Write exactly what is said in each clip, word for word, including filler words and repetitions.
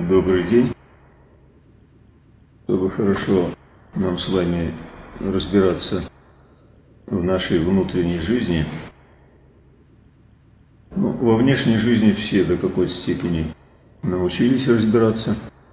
Добрый день. Чтобы хорошо нам с вами разбираться в нашей внутренней жизни, ну, во внешней жизни все до какой-то степени научились разбираться.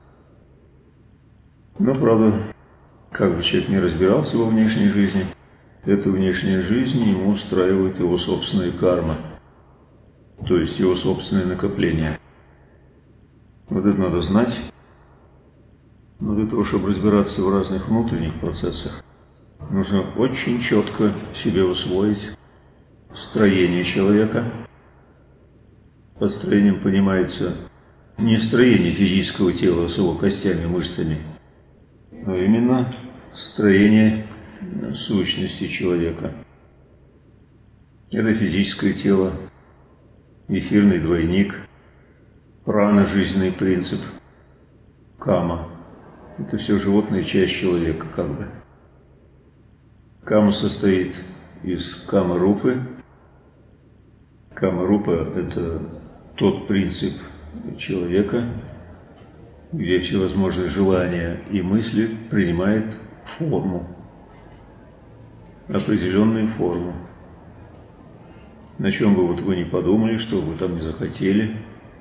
Но, правда, как бы человек не разбирался во внешней жизни, эта внешняя жизнь ему устраивает его собственная карма, то есть его собственное накопление. Вот это надо знать. Но для того, чтобы разбираться в разных внутренних процессах, нужно очень четко себе усвоить строение человека. Под строением понимается не строение физического тела с его костями, мышцами, а именно строение сущности человека. Это физическое тело, эфирный двойник, прана, жизненный принцип, кама. Это все животная часть человека, как бы. Кама состоит из кама-рупы. Кама-рупа – это тот принцип человека, где всевозможные желания и мысли принимают форму, определенную форму. На чем бы вот вы ни подумали, что вы там не захотели,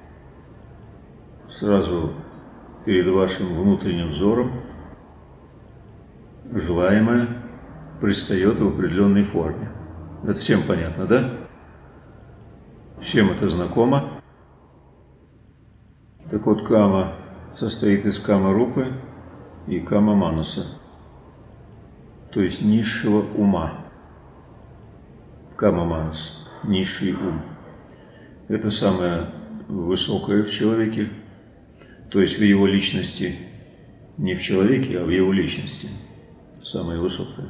сразу перед вашим внутренним взором желаемое предстает в определенной форме. Это всем понятно, да? Всем это знакомо. Так вот, кама состоит из кама-рупы и кама-манаса, то есть низшего ума. Кама-манас – низший ум. Это самое высокое в человеке, то есть в его личности, не в человеке, а в его личности, самое высокое.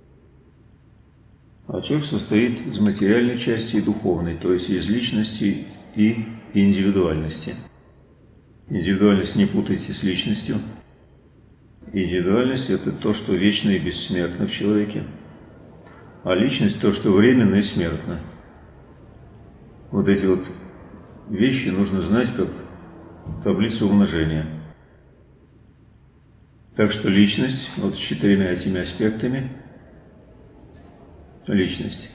А человек состоит из материальной части и духовной, то есть из личности и индивидуальности. Индивидуальность не путайте с личностью. Индивидуальность – это то, что вечно и бессмертно в человеке, а личность – то, что временно и смертно. Вот эти вот вещи нужно знать как таблицу умножения. Так что личность, вот с четырьмя этими аспектами, личность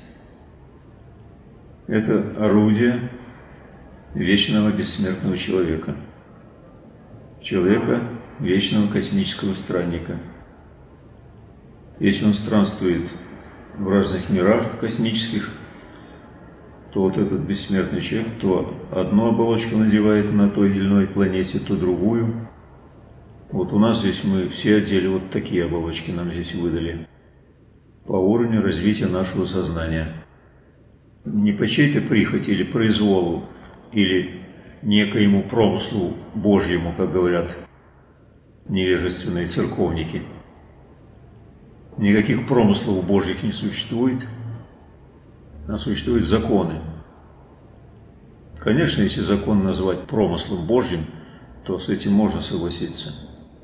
– это орудие вечного бессмертного человека, человека вечного космического странника. Если он странствует в разных мирах космических, то вот этот бессмертный человек то одну оболочку надевает на той или иной планете, то другую. Вот у нас здесь мы все одели вот такие оболочки, нам здесь выдали, по уровню развития нашего сознания. Не по чьей-то прихоти или произволу, или некоему промыслу Божьему, как говорят невежественные церковники. Никаких промыслов Божьих не существует, а существуют законы. Конечно, если закон назвать промыслом Божьим, то с этим можно согласиться.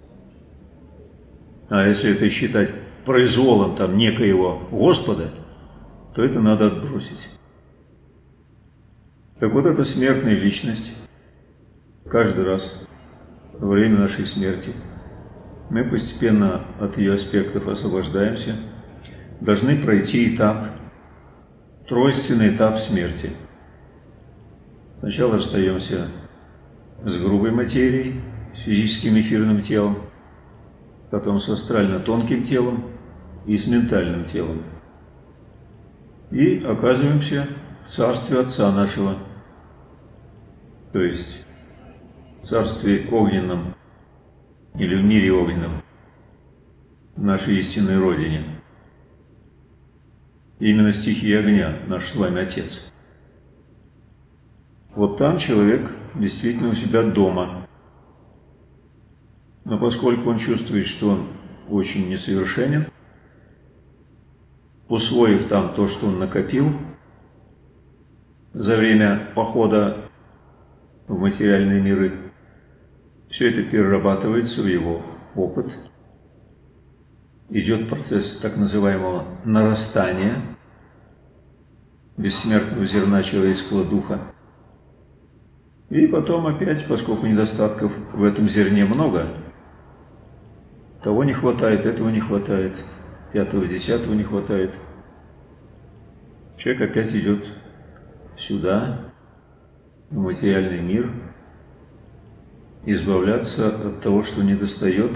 А если это считать произволом там некоего Господа, то это надо отбросить. Так вот, эта смертная личность, каждый раз во время нашей смерти, мы постепенно от ее аспектов освобождаемся, должны пройти этап, тройственный этап смерти. Сначала расстаемся с грубой материей, с физическим эфирным телом, потом с астрально-тонким телом и с ментальным телом. И оказываемся в царстве Отца нашего, то есть в царстве огненном или в мире огненном, в нашей истинной родине. Именно стихия огня наш с вами Отец. Вот там человек действительно у себя дома. Но поскольку он чувствует, что он очень несовершенен, усвоив там то, что он накопил за время похода в материальные миры, все это перерабатывается в его опыт. Идет процесс так называемого нарастания бессмертного зерна человеческого духа. И потом опять, поскольку недостатков в этом зерне много, того не хватает, этого не хватает, пятого, десятого не хватает. Человек опять идет сюда, в материальный мир, избавляться от того, что недостает,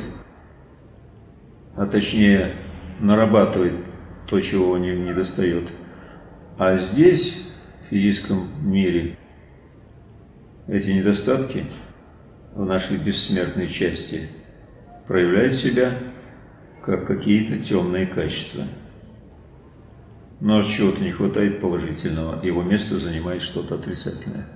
а точнее нарабатывать то, чего у него недостает. А здесь, в физическом мире, эти недостатки в нашей бессмертной части проявляют себя как какие-то темные качества. Но от чего-то не хватает положительного, его место занимает что-то отрицательное.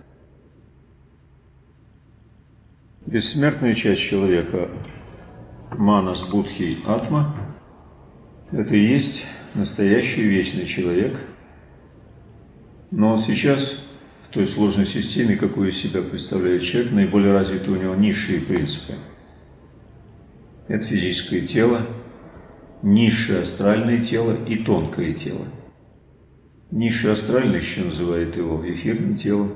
Бессмертная часть человека, манас, будхи, атма, это и есть настоящий вечный человек. Но вот сейчас, в той сложной системе, какую из себя представляет человек, наиболее развиты у него низшие принципы. Это физическое тело, низшее астральное тело и тонкое тело. Низшее астральное еще называют его эфирным телом.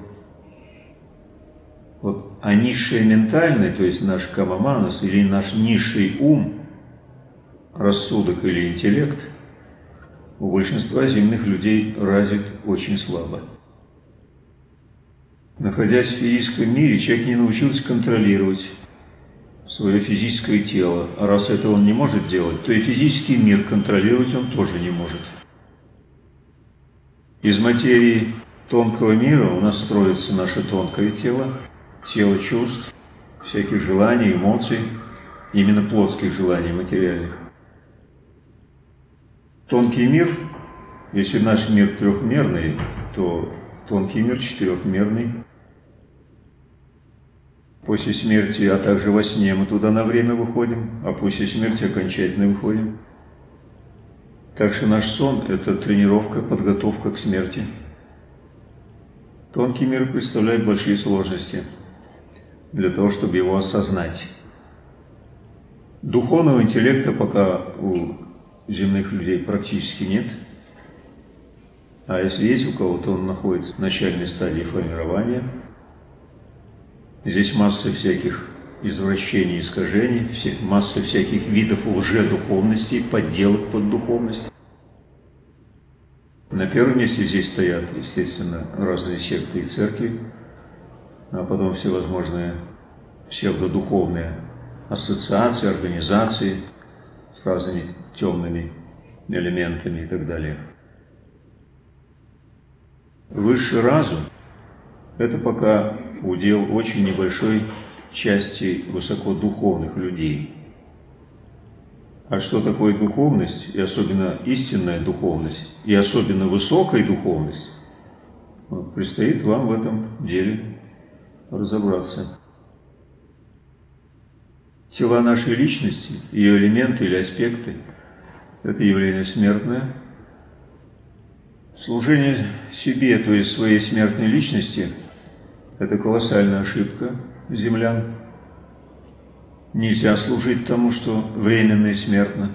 Вот, а низшее ментальное, то есть наш камаманас или наш низший ум, рассудок или интеллект, у большинства земных людей развит очень слабо. Находясь в физическом мире, человек не научился контролировать свое физическое тело. А раз это он не может делать, то и физический мир контролировать он тоже не может. Из материи тонкого мира у нас строится наше тонкое тело, тело чувств, всяких желаний, эмоций, именно плотских желаний, материальных. Тонкий мир, если наш мир трехмерный, то тонкий мир четырехмерный. После смерти, а также во сне мы туда на время выходим, а после смерти окончательно выходим. Так что наш сон – это тренировка, подготовка к смерти. Тонкий мир представляет большие сложности для того, чтобы его осознать. Духовного интеллекта пока у земных людей практически нет. А если есть у кого-то, он находится в начальной стадии формирования. Здесь масса всяких извращений, искажений, масса всяких видов лжедуховностей, подделок под духовность. На первом месте здесь стоят, естественно, разные секты и церкви, а потом всевозможные псевдодуховные ассоциации, организации с разными темными элементами и так далее. Высший разум – это пока удел очень небольшой части высокодуховных людей. А что такое духовность, и особенно истинная духовность, и особенно высокая духовность, вот, предстоит вам в этом деле разобраться. Тела нашей личности, ее элементы или аспекты – это явление смертное. Служение себе, то есть своей смертной личности, это колоссальная ошибка землян. Нельзя служить тому, что временно и смертно.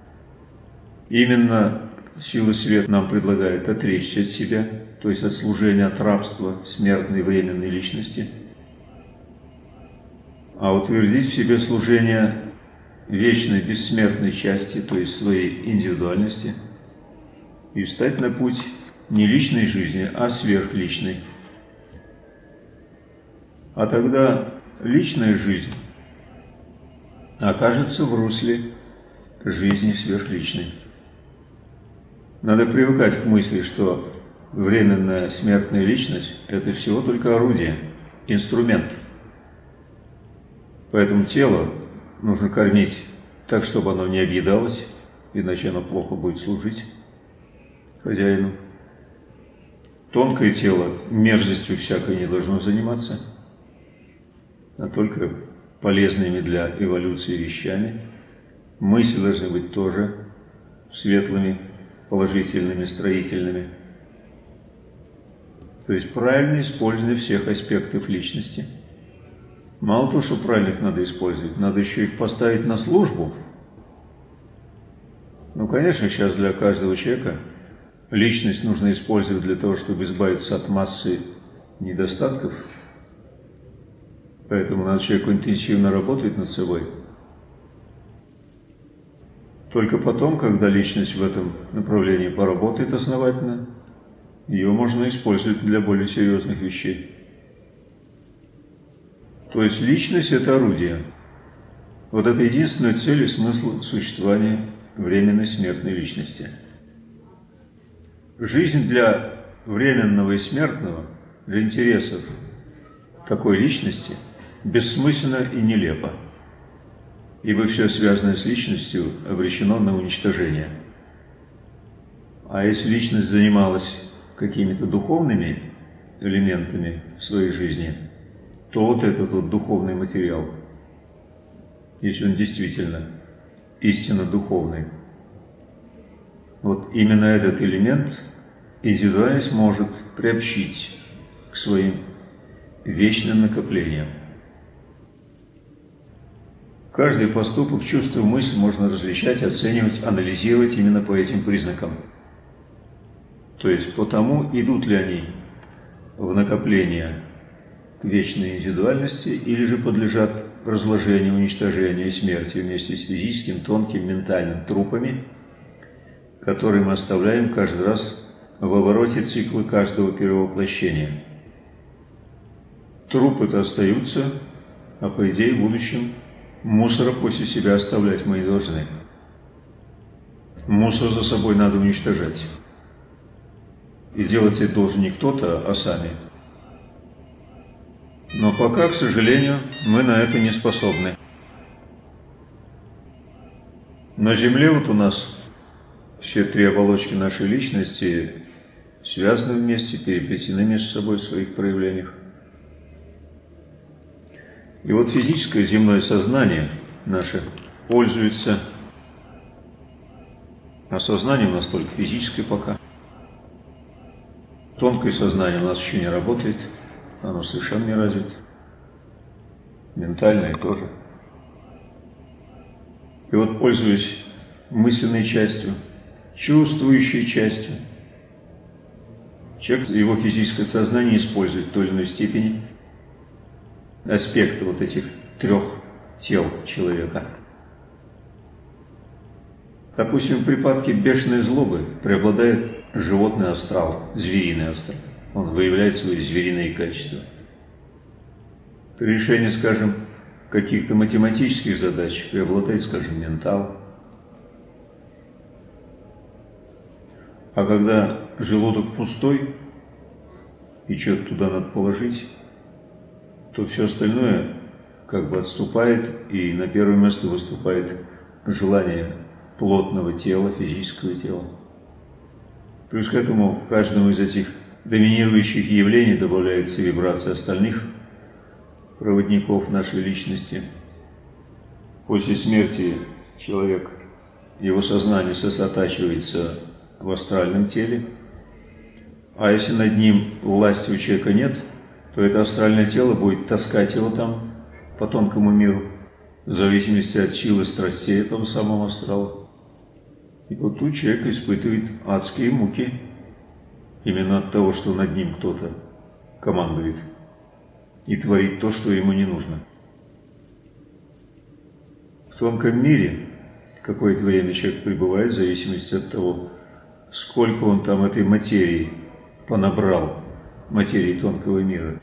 Именно сила света нам предлагает отречься от себя, то есть от служения, от рабства смертной временной личности, а утвердить в себе служение вечной бессмертной части, то есть своей индивидуальности, и встать на путь не личной жизни, а сверхличной. А тогда личная жизнь окажется в русле жизни сверхличной. Надо привыкать к мысли, что временная смертная личность – это всего только орудие, инструмент. Поэтому тело нужно кормить так, чтобы оно не объедалось, иначе оно плохо будет служить хозяину. Тонкое тело мерзостью всякой не должно заниматься, а только полезными для эволюции вещами. Мысли должны быть тоже светлыми, положительными, строительными. То есть правильное использование всех аспектов личности. Мало того, что правильно их надо использовать, надо еще их поставить на службу. Ну, конечно, сейчас для каждого человека личность нужно использовать для того, чтобы избавиться от массы недостатков, Поэтому надо человеку интенсивно работать над собой. Только потом, когда личность в этом направлении поработает основательно, ее можно использовать для более серьезных вещей. То есть личность – это орудие. Вот это единственная цель и смысл существования временной смертной личности. Жизнь для временного и смертного, для интересов такой личности бессмысленна и нелепа, ибо все связанное с личностью обречено на уничтожение. А если личность занималась какими-то духовными элементами в своей жизни, то вот этот вот духовный материал, если он действительно истинно духовный, вот именно этот элемент индивидуальность может приобщить к своим вечным накоплениям. Каждый поступок, чувство, мысль можно различать, оценивать, анализировать именно по этим признакам. То есть по тому, идут ли они в накопление к вечной индивидуальности или же подлежат разложению, уничтожению и смерти вместе с физическим, тонким, ментальным трупами, которые мы оставляем каждый раз в обороте цикла каждого перевоплощения. Трупы-то остаются, а по идее в будущем мусора после себя оставлять мы не должны. Мусор за собой надо уничтожать. И делать это должен не кто-то, а сами. Но пока, к сожалению, мы на это не способны. На Земле вот у нас все три оболочки нашей личности связаны вместе, переплетены между собой в своих проявлениях. И вот физическое земное сознание наше пользуется, а сознание у нас только физическое пока. Тонкое сознание у нас еще не работает, оно совершенно не развито. Ментальное тоже. И вот, пользуясь мысленной частью, чувствующей частью, человек, его физическое сознание использует в той или иной степени аспекты вот этих трех тел человека. Допустим, в припадке бешеной злобы преобладает животный астрал, звериный астрал. Он выявляет свои звериные качества. При решении, скажем, каких-то математических задач преобладает, скажем, ментал. А когда желудок пустой, и что-то туда надо положить, то все остальное как бы отступает, и на первое место выступает желание плотного тела, физического тела. Плюс к этому каждому из этих доминирующих явлений добавляется вибрация остальных проводников нашей личности. После смерти человек, его сознание сосредотачивается в астральном теле, а если над ним власти у человека нет, то это астральное тело будет таскать его там по тонкому миру, в зависимости от силы страстей этого самого астрала. И вот тут человек испытывает адские муки именно от того, что над ним кто-то командует и творит то, что ему не нужно. В тонком мире какое-то время человек пребывает в зависимости от того, сколько он там этой материи понабрал, материи тонкого мира.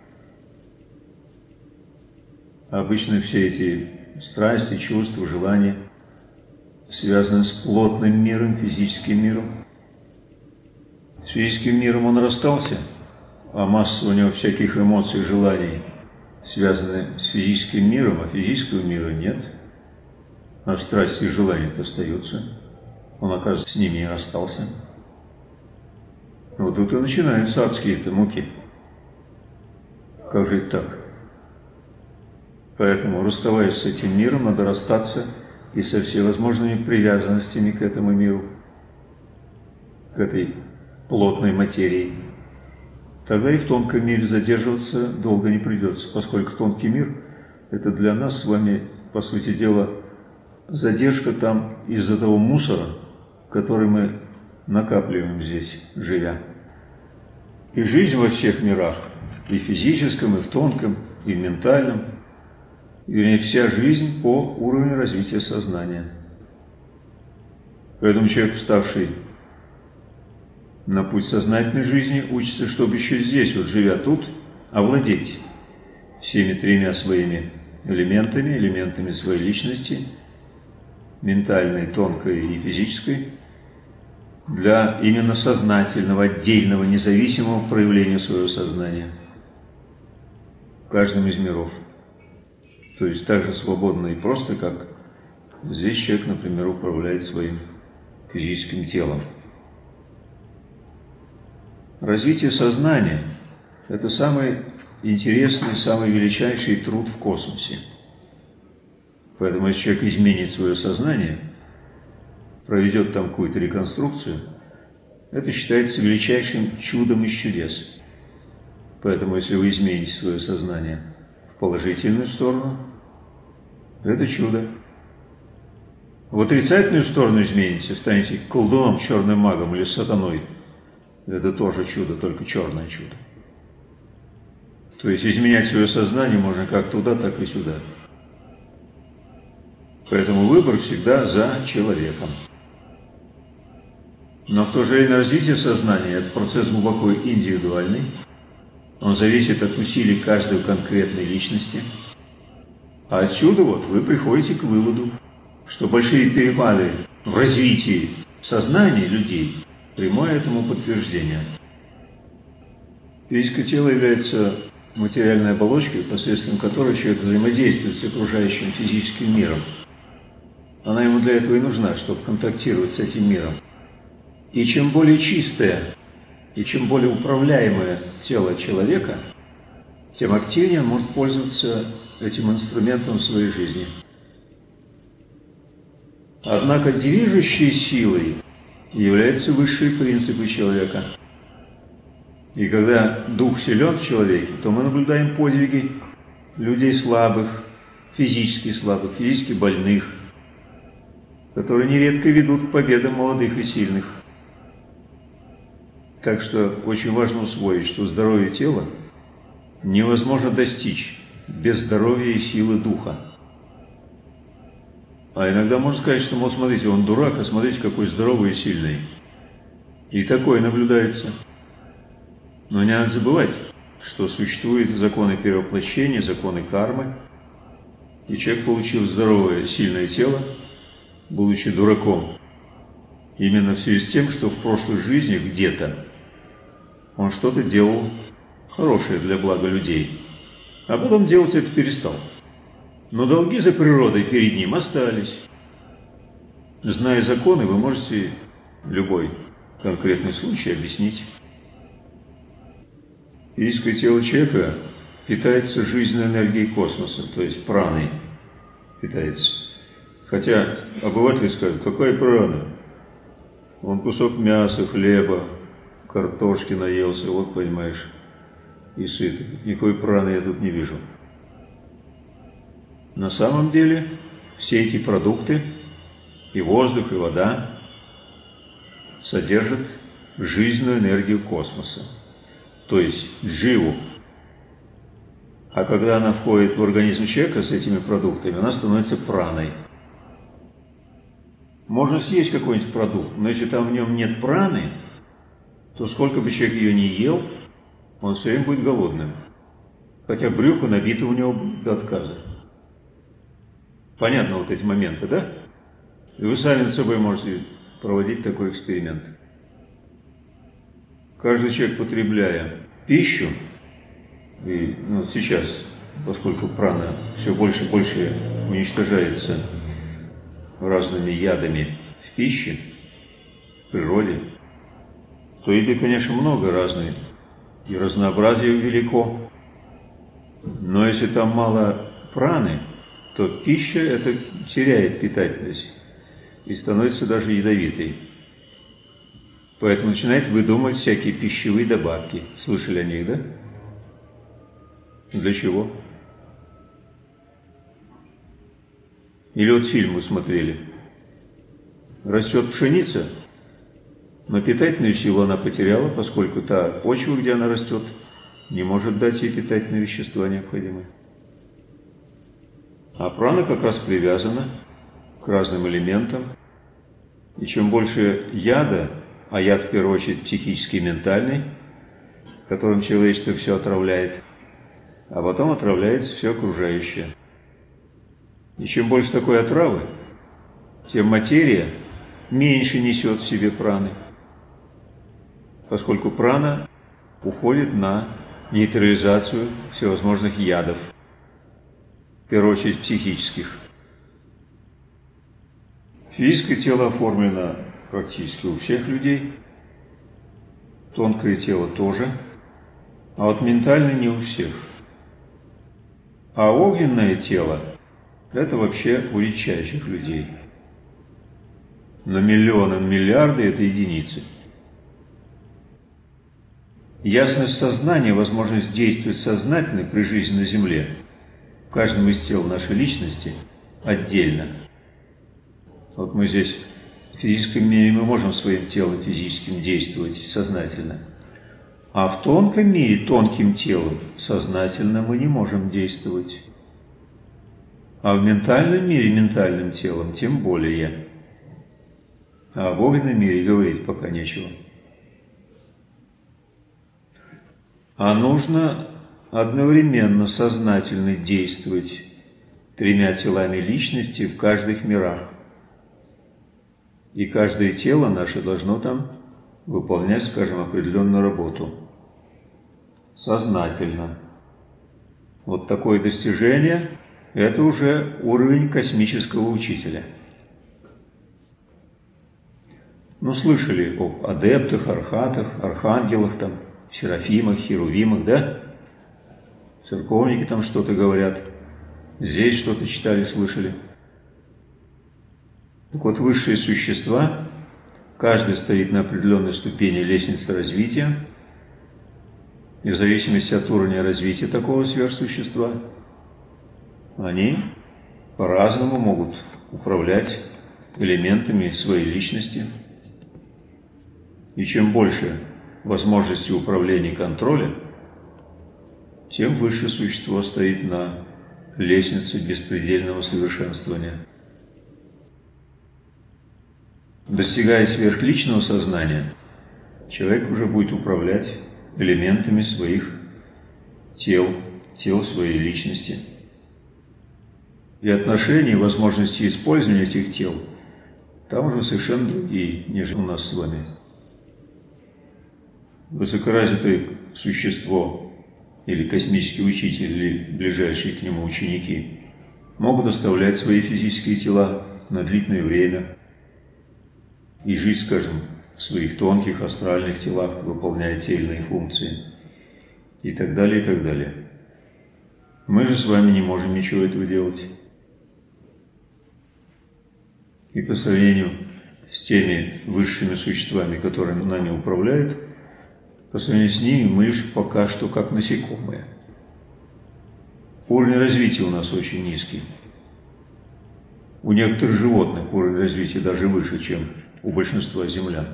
Обычно все эти страсти, чувства, желания связаны с плотным миром, физическим миром. С физическим миром он расстался, а масса у него всяких эмоций, желаний связаны с физическим миром, а физического мира нет. А страсти и желания остаются. Он, оказывается, с ними и расстался. Вот тут и начинаются адские-то муки. Как же это так? Поэтому, расставаясь с этим миром, надо расстаться и со всевозможными привязанностями к этому миру, к этой плотной материи. Тогда и в тонком мире задерживаться долго не придется, поскольку тонкий мир – это для нас с вами, по сути дела, задержка там из-за того мусора, который мы накапливаем здесь, живя. И жизнь во всех мирах, и в физическом, и в тонком, и в ментальном, вернее, вся жизнь по уровню развития сознания. Поэтому человек, вставший на путь сознательной жизни, учится, чтобы еще здесь, вот живя тут, овладеть всеми тремя своими элементами, элементами своей личности, ментальной, тонкой и физической, для именно сознательного, отдельного, независимого проявления своего сознания в каждом из миров. То есть так же свободно и просто, как здесь человек, например, управляет своим физическим телом. Развитие сознания – это самый интересный, самый величайший труд в космосе. Поэтому если человек изменит свое сознание, проведет там какую-то реконструкцию, это считается величайшим чудом из чудес. Поэтому если вы измените свое сознание в положительную сторону, это чудо. В отрицательную сторону измените, станете колдуном, черным магом или сатаной, это тоже чудо, только черное чудо. То есть изменять свое сознание можно как туда, так и сюда. Поэтому выбор всегда за человеком. Но в то же время развитие сознания – это процесс глубоко индивидуальный. Он зависит от усилий каждой конкретной личности. А отсюда вот вы приходите к выводу, что большие перепады в развитии сознания людей – прямое этому подтверждение. Физическое тело является материальной оболочкой, посредством которой человек взаимодействует с окружающим физическим миром. Она ему для этого и нужна, чтобы контактировать с этим миром. И чем более чистое, и чем более управляемое тело человека, тем активнее он может пользоваться этим инструментом в своей жизни. Однако движущей силой являются высшие принципы человека. И когда дух силен в человеке, то мы наблюдаем подвиги людей слабых, физически слабых, физически больных, которые нередко ведут к победам молодых и сильных. Так что очень важно усвоить, что здоровье тела невозможно достичь без здоровья и силы духа. А иногда можно сказать, что, мол, смотрите, он дурак, а смотрите, какой здоровый и сильный. И такое наблюдается. Но не надо забывать, что существуют законы перевоплощения, законы кармы. И человек, получив здоровое, сильное тело, будучи дураком, именно в связи с тем, что в прошлой жизни где-то он что-то делал хорошее для блага людей, а потом делать это перестал. Но долги за природой перед ним остались. Зная законы, вы можете любой конкретный случай объяснить. Физическое тело человека питается жизненной энергией космоса, то есть праной питается. Хотя обыватели скажут, какая прана? Он кусок мяса, хлеба, картошки наелся, вот понимаешь, и сыт. Никакой праны я тут не вижу. На самом деле все эти продукты, и воздух, и вода, содержат жизненную энергию космоса, то есть дживу. А когда она входит в организм человека с этими продуктами, она становится праной. Можно съесть какой-нибудь продукт, но если там в нем нет праны, то сколько бы человек ее ни ел, он все время будет голодным. Хотя брюхо набито у него до отказа. Понятно вот эти моменты, да? И вы сами над собой можете проводить такой эксперимент. Каждый человек, потребляя пищу, и ну, сейчас, поскольку прана все больше и больше уничтожается разными ядами в пище, в природе, то еды, конечно, много разной, и разнообразие велико. Но если там мало праны, то пища это теряет питательность и становится даже ядовитой. Поэтому начинает выдумывать всякие пищевые добавки. Слышали о них, да? Для чего? Или вот фильм мы смотрели. Растет пшеница, но питательную силу она потеряла, поскольку та почва, где она растет, не может дать ей питательные вещества необходимые. А прана как раз привязана к разным элементам. И чем больше яда, а яд в первую очередь психический и ментальный, которым человечество все отравляет, а потом отравляется все окружающее. И чем больше такой отравы, тем материя меньше несет в себе праны, поскольку прана уходит на нейтрализацию всевозможных ядов, в первую очередь психических. Физическое тело оформлено практически у всех людей, тонкое тело тоже, а вот ментальное не у всех. А огненное тело – это вообще у редчайших людей. На миллионы, миллиарды – это единицы. Ясность сознания, возможность действовать сознательно при жизни на Земле в каждом из тел нашей личности отдельно. Вот мы здесь в физическом мире мы можем своим телом физическим действовать сознательно. А в тонком мире, тонким телом, сознательно мы не можем действовать. А в ментальном мире, ментальным телом, тем более. А об огненном мире говорить пока нечего. А нужно одновременно сознательно действовать тремя телами личности в каждых мирах. И каждое тело наше должно там выполнять, скажем, определенную работу. Сознательно. Вот такое достижение – это уже уровень космического учителя. Ну, слышали об адептах, архатах, архангелах, там, серафимах, херувимах, да? Церковники там что-то говорят. Здесь что-то читали, слышали. Так вот, высшие существа, каждый стоит на определенной ступени лестницы развития, и в зависимости от уровня развития такого сверхсущества, они по-разному могут управлять элементами своей личности. И чем больше возможностей управления и контроля, тем выше существо стоит на лестнице беспредельного совершенствования. Достигая сверхличного сознания, человек уже будет управлять элементами своих тел, тел своей личности. И отношения и возможности использования этих тел там уже совершенно другие, нежели у нас с вами. Высокоразвитое существо или космический учитель, или ближайшие к нему ученики могут оставлять свои физические тела на длительное время и жить, скажем, в своих тонких астральных телах, выполняя те или иные функции, и так далее, и так далее. Мы же с вами не можем ничего этого делать. И по сравнению с теми высшими существами, которые нами управляют, по сравнению с ними мы лишь пока что как насекомые. Уровень развития у нас очень низкий. У некоторых животных уровень развития даже выше, чем у большинства землян.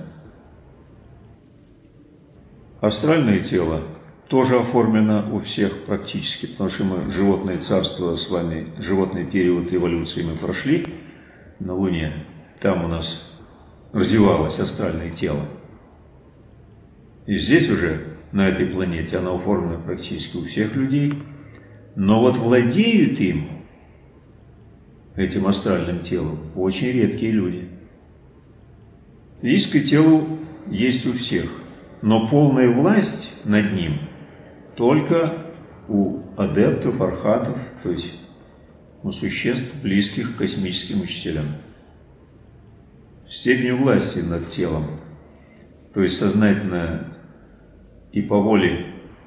Астральное тело тоже оформлено у всех практически, потому что мы животное царство с вами, животный период эволюции мы прошли на Луне. Там у нас развивалось астральное тело. И здесь уже, на этой планете, оно оформлено практически у всех людей. Но вот владеют им, этим астральным телом, очень редкие люди. Физическое тело есть у всех, но полная власть над ним только у адептов, архатов, то есть у существ, близких к космическим учителям. Степень власти над телом, то есть сознательно и по воле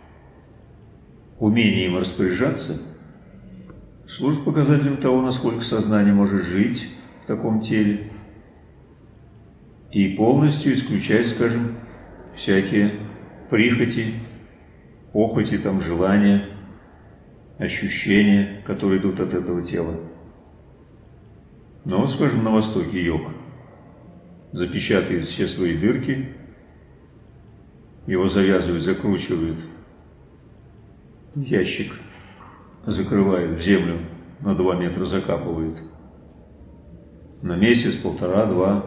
умение им распоряжаться, служит показателем того, насколько сознание может жить в таком теле и полностью исключать, скажем, всякие прихоти, похоти, там, желания, ощущения, которые идут от этого тела. Но вот, скажем, на Востоке йог запечатывает все свои дырки, его завязывают, закручивают, ящик закрывают в землю на два метра закапывает. На месяц, полтора, два.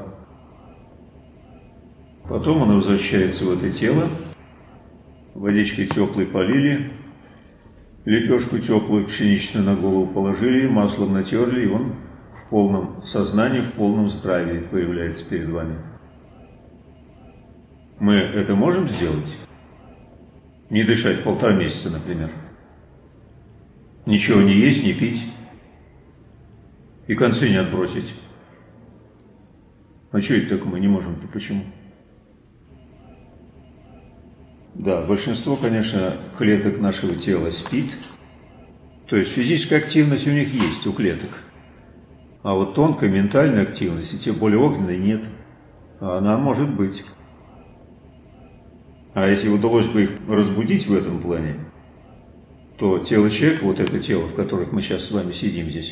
Потом оно возвращается в это тело, водичкой теплой полили, лепешку теплую пшеничную на голову положили, маслом натерли, и он в полном сознании, в полном здравии появляется перед вами. Мы это можем сделать? Не дышать полтора месяца, например. Ничего не есть, не пить. И концы не отбросить. А что это так мы не можем-то? Почему? Да, большинство, конечно, клеток нашего тела спит. То есть физическая активность у них есть, у клеток. А вот тонкая ментальная активность, и те более огненной, нет. А она может быть. А если удалось бы их разбудить в этом плане, то тело человека, вот это тело, в которых мы сейчас с вами сидим здесь,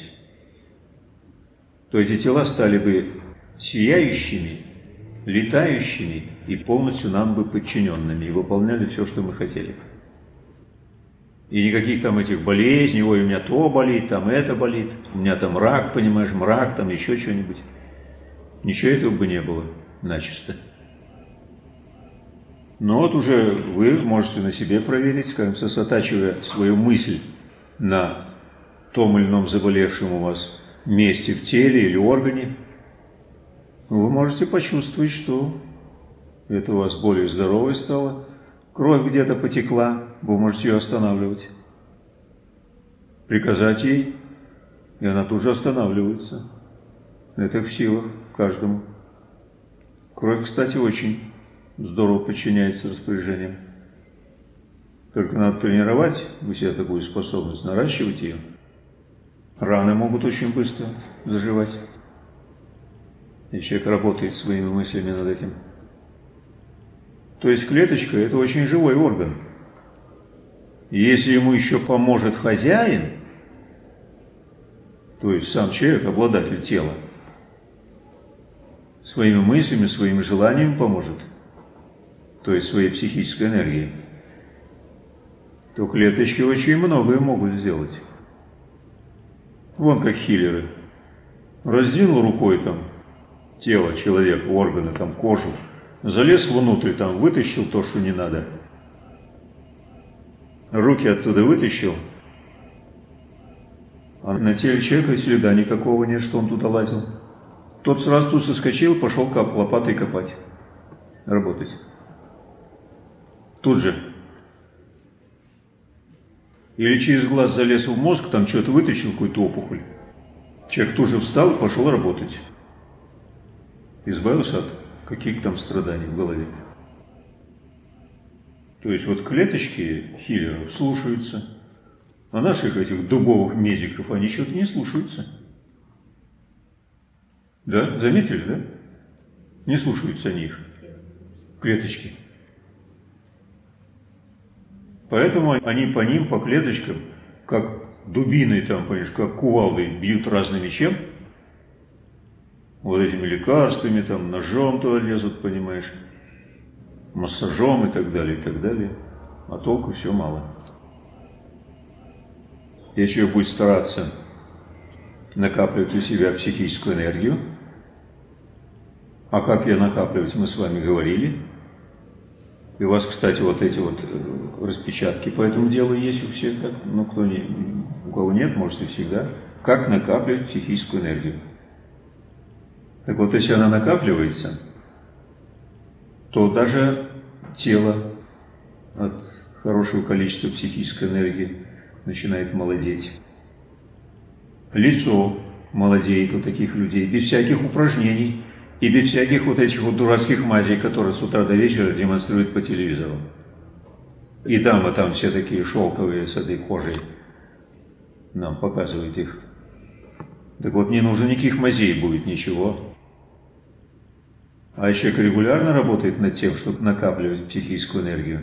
то эти тела стали бы сияющими, летающими и полностью нам бы подчиненными, и выполняли все, что мы хотели. И никаких там этих болезней, ой, у меня то болит, там это болит, у меня там рак, понимаешь, мрак, там еще что-нибудь. Ничего этого бы не было начисто. Но вот уже вы можете на себе проверить, скажем, сосредотачивая свою мысль на том или ином заболевшем у вас месте в теле или органе, вы можете почувствовать, что это у вас более здоровое стало, кровь где-то потекла, вы можете ее останавливать, приказать ей, и она тут же останавливается. Это в силах каждому. Кровь, кстати, очень здорово подчиняется распоряжениям. Только надо тренировать у себя такую способность, наращивать ее. Раны могут очень быстро заживать. И человек работает своими мыслями над этим. То есть клеточка – это очень живой орган. И если ему еще поможет хозяин, то есть сам человек, обладатель тела, своими мыслями, своими желаниями поможет, то есть своей психической энергией, то клеточки очень многое могут сделать. Вон как хиллеры. Раздвинул рукой там тело человека, органы, там кожу, залез внутрь, там вытащил то, что не надо. Руки оттуда вытащил, а на теле человека следа никакого нет, что он туда лазил. Тот сразу тут соскочил, пошел лопатой копать, работать. Тут же. Или через глаз залез в мозг, там что-то вытащил, какую-то опухоль. Человек тут же встал и пошел работать. Избавился от каких-то там страданий в голове. То есть вот клеточки хиллеров слушаются, а наших этих дубовых медиков они что-то не слушаются. Да, заметили, да? Не слушаются они их, клеточки. Поэтому они по ним, по клеточкам, как дубиной там, понимаешь, как кувалдой бьют разными чем? Вот этими лекарствами, там, ножом туда лезут, понимаешь, массажом и так далее, и так далее. А толку все мало. Если человек будет стараться накапливать у себя психическую энергию, а как ее накапливать, мы с вами говорили. И у вас, кстати, вот эти вот распечатки по этому делу есть у всех, так? Ну, кто не, у кого нет, можете всегда. Как накапливать психическую энергию. Так вот, если она накапливается, то даже тело от хорошего количества психической энергии начинает молодеть. Лицо молодеет у таких людей, без всяких упражнений и без всяких вот этих вот дурацких мазей, которые с утра до вечера демонстрируют по телевизору. И дамы там все такие шелковые с этой кожей нам показывают их. Так вот, не нужно никаких мазей будет, ничего. А если человек регулярно работает над тем, чтобы накапливать психическую энергию,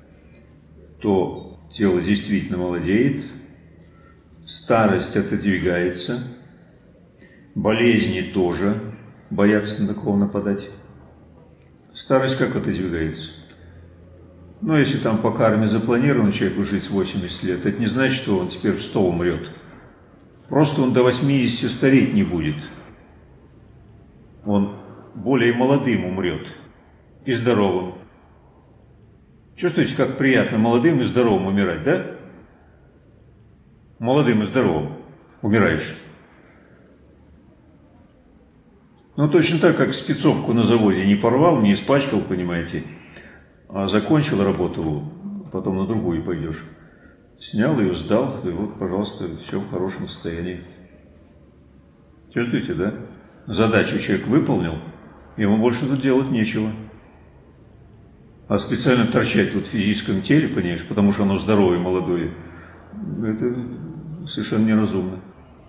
то тело действительно молодеет, старость отодвигается, болезни тоже боятся на такого нападать. Старость как отодвигается? Ну, если там по карме запланировано человеку жить восемьдесят лет, это не значит, что он теперь в сто умрет. Просто он до восьмидесяти стареть не будет. Он более молодым умрет и здоровым. Чувствуете, как приятно молодым и здоровым умирать, да? Молодым и здоровым умираешь. Ну, точно так, как спецовку на заводе не порвал, не испачкал, понимаете, а закончил работу, потом на другую пойдешь. Снял ее, сдал, и вот, пожалуйста, все в хорошем состоянии. Чувствуете, да? Задачу человек выполнил, ему больше тут делать нечего. А специально торчать тут в физическом теле, понимаешь, потому что оно здоровое, молодое, это совершенно неразумно.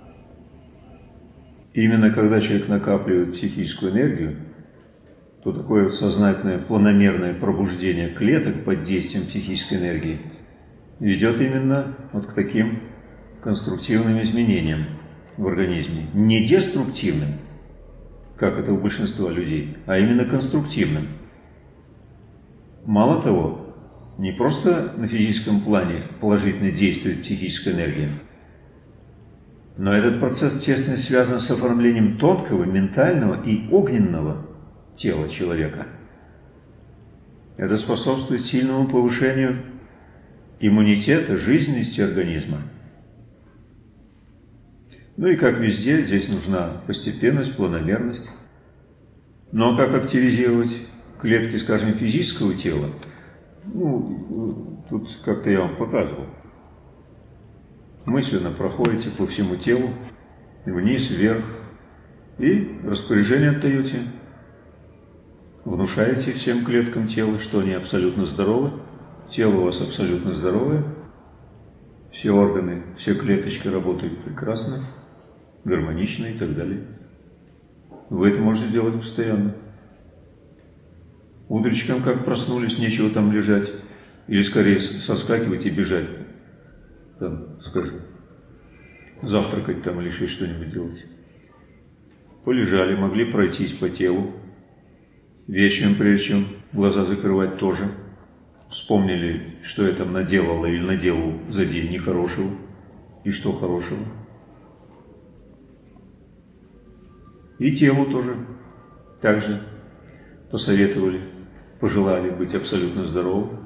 И именно когда человек накапливает психическую энергию, то такое сознательное планомерное пробуждение клеток под действием психической энергии ведет именно вот к таким конструктивным изменениям в организме. Не деструктивным, как это у большинства людей, а именно конструктивным. Мало того, не просто на физическом плане положительно действует психическая энергия, но этот процесс тесно связан с оформлением тонкого, ментального и огненного тела человека. Это способствует сильному повышению иммунитета, жизненности организма. Ну и как везде, здесь нужна постепенность, планомерность. Но как активизировать клетки, скажем, физического тела? Ну, тут как-то я вам показывал. Мысленно проходите по всему телу, вниз, вверх, и распоряжение отдаете. Внушаете всем клеткам тела, что они абсолютно здоровы, тело у вас абсолютно здоровое, все органы, все клеточки работают прекрасно, гармонично и так далее. Вы это можете делать постоянно. Утречком, как проснулись, нечего там лежать, или скорее соскакивать и бежать, там, скажем, завтракать там или еще что-нибудь делать. Полежали, могли пройтись по телу. Вечером, прежде чем глаза закрывать, тоже вспомнили, что я там наделала или наделал за день нехорошего, и что хорошего. И телу тоже также посоветовали, пожелали быть абсолютно здоровым.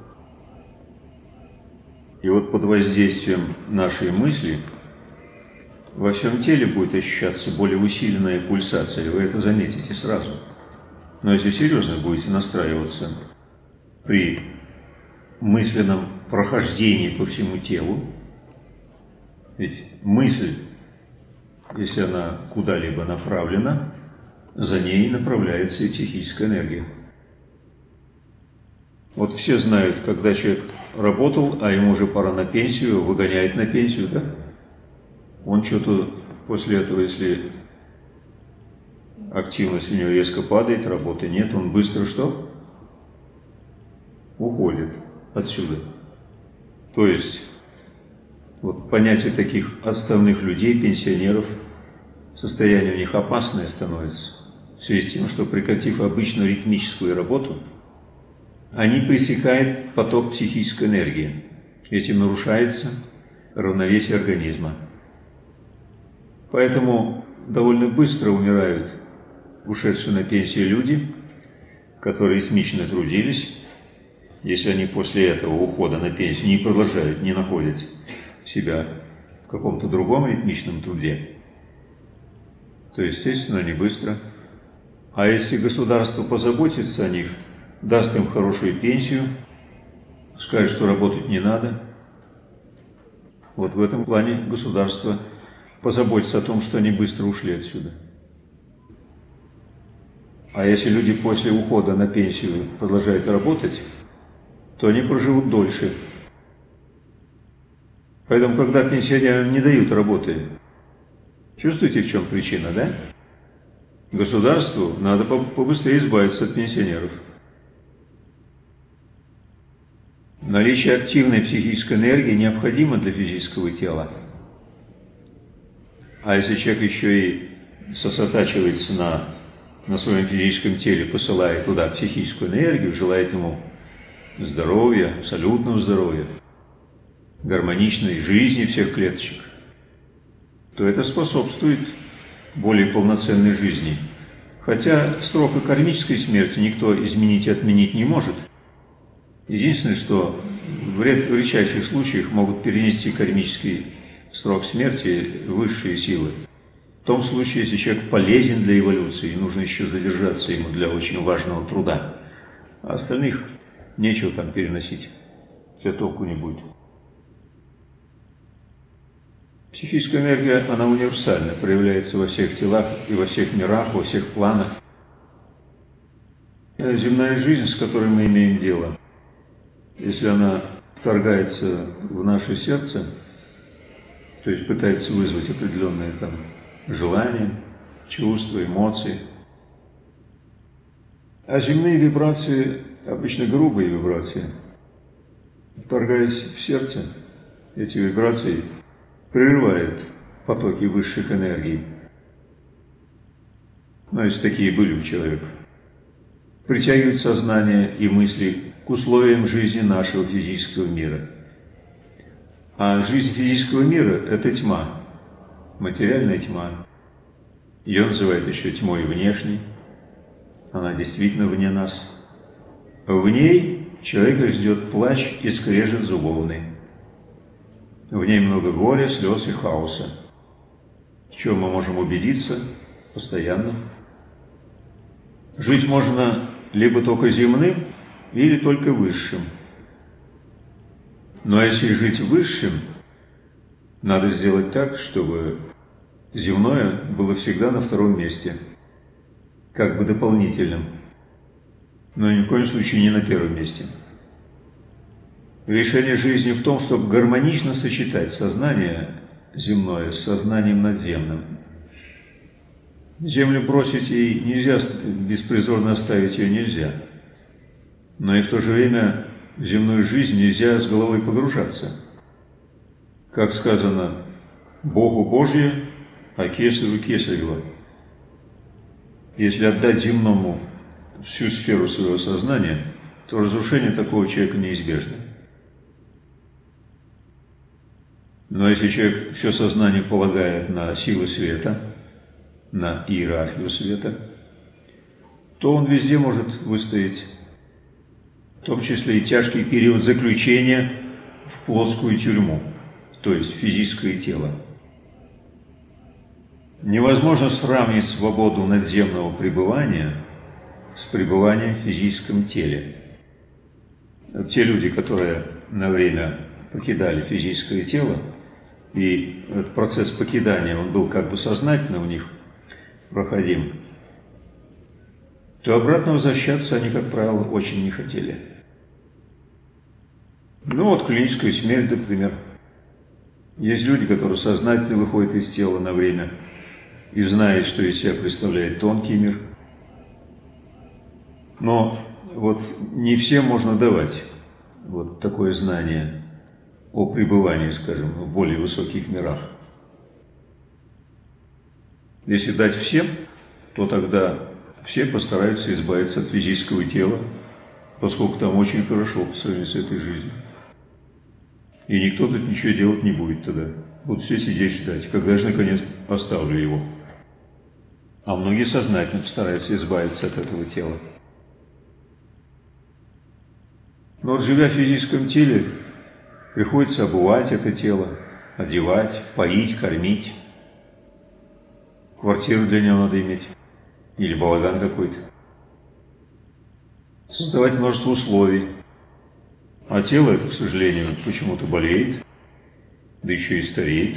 И вот под воздействием нашей мысли во всем теле будет ощущаться более усиленная пульсация, вы это заметите сразу. Но если серьезно будете настраиваться при мысленном прохождении по всему телу, ведь мысль, если она куда-либо направлена, за ней направляется и психическая энергия. Вот все знают, когда человек работал, а ему уже пора на пенсию, выгоняет на пенсию, да? Он что-то после этого, если активность у него резко падает, работы нет, он быстро что? Уходит отсюда. То есть, вот понятие таких отставных людей, пенсионеров, состояние у них опасное становится, в связи с тем, что прекратив обычную ритмическую работу, они пресекают поток психической энергии. Этим нарушается равновесие организма. Поэтому довольно быстро умирают ушедшие на пенсию люди, которые ритмично трудились, если они после этого ухода на пенсию не продолжают, не находят себя в каком-то другом ритмичном труде, то, естественно, они быстро. А если государство позаботится о них, даст им хорошую пенсию, скажет, что работать не надо, вот в этом плане государство позаботится о том, что они быстро ушли отсюда. А если люди после ухода на пенсию продолжают работать, то они проживут дольше. Поэтому, когда пенсионерам не дают работы, чувствуете, в чем причина, да? Государству надо побыстрее избавиться от пенсионеров. Наличие активной психической энергии необходимо для физического тела. А если человек еще и сосредотачивается на, на своем физическом теле, посылая туда психическую энергию, желает ему здоровья, абсолютного здоровья, гармоничной жизни всех клеточек, то это способствует более полноценной жизни. Хотя срока кармической смерти никто изменить и отменить не может. Единственное, что в редчайших случаях могут перенести кармический срок смерти высшие силы. В том случае, если человек полезен для эволюции, нужно еще задержаться ему для очень важного труда. А остальных нечего там переносить, все толку не будет. Психическая энергия, она универсальна, проявляется во всех телах и во всех мирах, во всех планах. Земная жизнь, с которой мы имеем дело, если она вторгается в наше сердце, то есть пытается вызвать определенные там желания, чувства, эмоции. А земные вибрации, обычно грубые вибрации, вторгаясь в сердце, эти вибрации прерывают потоки высших энергий. Ну, если такие были у человека. Притягивают сознание и мысли к условиям жизни нашего физического мира. А жизнь физического мира – это тьма, материальная тьма. Ее называют еще тьмой внешней. Она действительно вне нас. В ней человека ждет плач и скрежет зубовный. В ней много горя, слез и хаоса. В чем мы можем убедиться постоянно. Жить можно либо только земным, или только высшим. Но если жить высшим, надо сделать так, чтобы земное было всегда на втором месте, как бы дополнительным, но ни в коем случае не на первом месте. Решение жизни в том, чтобы гармонично сочетать сознание земное с сознанием надземным. Землю бросить и нельзя, беспризорно оставить ее нельзя. Но и в то же время в земную жизнь нельзя с головой погружаться. Как сказано, Богу Божье, а кесарю кесарево. Если отдать земному всю сферу своего сознания, то разрушение такого человека неизбежно. Но если человек все сознание полагает на силы света, на иерархию света, то он везде может выстоять, в том числе и тяжкий период заключения в плотскую тюрьму, то есть физическое тело. Невозможно сравнить свободу надземного пребывания с пребыванием в физическом теле. Те люди, которые на время покидали физическое тело, и этот процесс покидания, он был как бы сознательно у них проходим, то обратно возвращаться они, как правило, очень не хотели. Ну вот клиническая смерть, например. Есть люди, которые сознательно выходят из тела на время и знают, что из себя представляет тонкий мир. Но вот не всем можно давать вот такое знание о пребывании, скажем, в более высоких мирах. Если дать всем, то тогда все постараются избавиться от физического тела, поскольку там очень хорошо по сравнению с этой жизнью. И никто тут ничего делать не будет тогда. Будут все сидеть ждать, когда же наконец оставлю его. А многие сознательно стараются избавиться от этого тела. Но вот живя в физическом теле, приходится обувать это тело, одевать, поить, кормить. Квартиру для него надо иметь. Или балаган какой-то. Создавать множество условий. А тело это, к сожалению, почему-то болеет, да еще и стареет.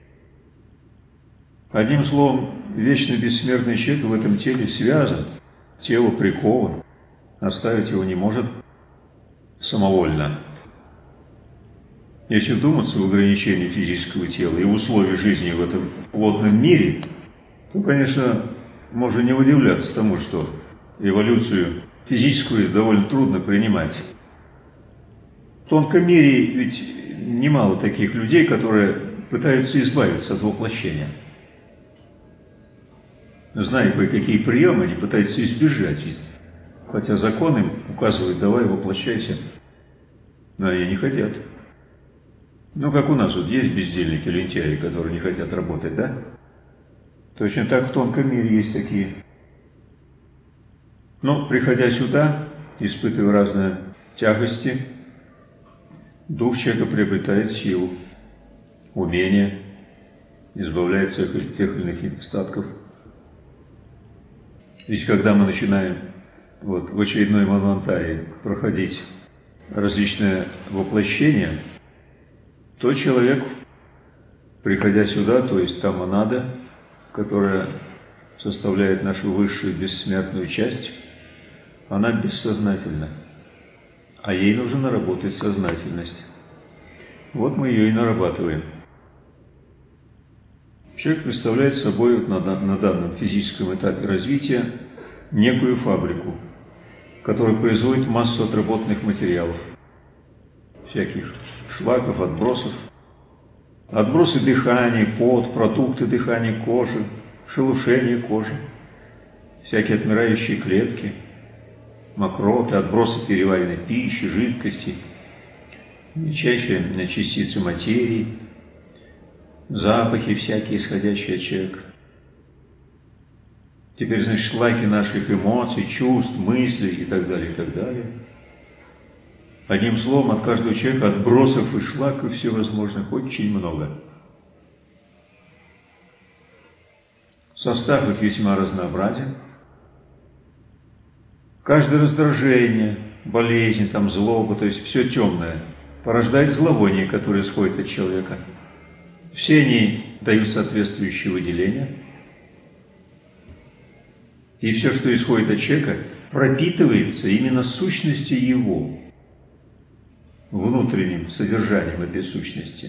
Одним словом, вечно бессмертный человек в этом теле связан, тело прикован, оставить его не может самовольно. Если вдуматься в ограничение физического тела и условий жизни в этом плотном мире, то, конечно, можно не удивляться тому, что эволюцию физическую довольно трудно принимать. В тонком мире ведь немало таких людей, которые пытаются избавиться от воплощения. Зная кое-какие приемы, они пытаются избежать, хотя закон им указывает: давай воплощайся, но они не хотят. Ну, как у нас вот есть бездельники, лентяи, которые не хотят работать, да? Точно так в тонком мире есть такие. Но, приходя сюда, испытывая разные тягости, дух человека приобретает силу, умение, избавляется от тех или иных недостатков. Ведь когда мы начинаем вот, в очередной Манвантаре проходить различные воплощения, то человек, приходя сюда, то есть та монада, которая составляет нашу высшую бессмертную часть, она бессознательна, а ей нужно наработать сознательность. Вот мы ее и нарабатываем. Человек представляет собой вот на, на данном физическом этапе развития некую фабрику, которая производит массу отработанных материалов, всяких шлаков, отбросов. Отбросы дыхания, пот, продукты дыхания кожи, шелушение кожи, всякие отмирающие клетки, мокроты, отбросы переваренной пищи, жидкости, мельчайшие частицы материи, запахи всякие, исходящие от человека. Теперь, значит, шлаки наших эмоций, чувств, мыслей и так далее, и так далее. Одним словом, от каждого человека отбросов и шлаков всевозможных очень много. Состав их весьма разнообразен. Каждое раздражение, болезнь, там, злоба, то есть все темное, порождает зловоние, которое исходит от человека. Все они дают соответствующие выделения. И все, что исходит от человека, пропитывается именно сущностью его, внутренним содержанием этой сущности.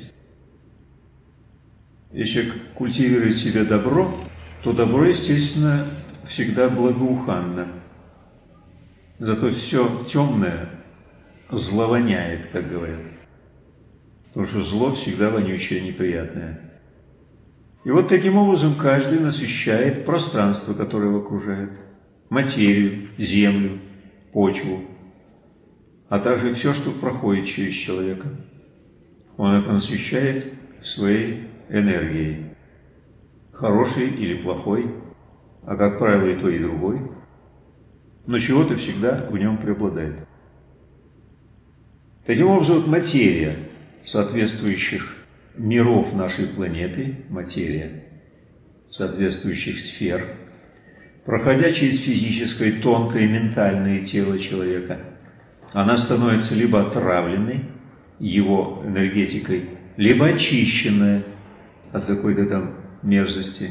Если человек культивирует в себе добро, то добро, естественно, всегда благоуханно. Зато все темное зловоняет, как говорят. Потому что зло всегда вонючее, неприятное. И вот таким образом каждый насыщает пространство, которое его окружает, материю, землю, почву, а также все, что проходит через человека. Он это насыщает своей энергией, хорошей или плохой, а как правило и то, и другой, но чего-то всегда в нем преобладает. Таким образом, вот материя соответствующих миров нашей планеты, материя соответствующих сфер, проходя через физическое, тонкое и ментальное тело человека, она становится либо отравленной его энергетикой, либо очищенная от какой-то там мерзости.